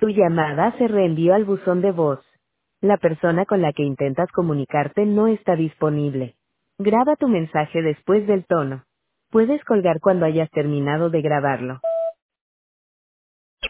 Tu llamada se reenvió al buzón de voz. La persona con la que intentas comunicarte no está disponible. Graba tu mensaje después del tono. Puedes colgar cuando hayas terminado de grabarlo.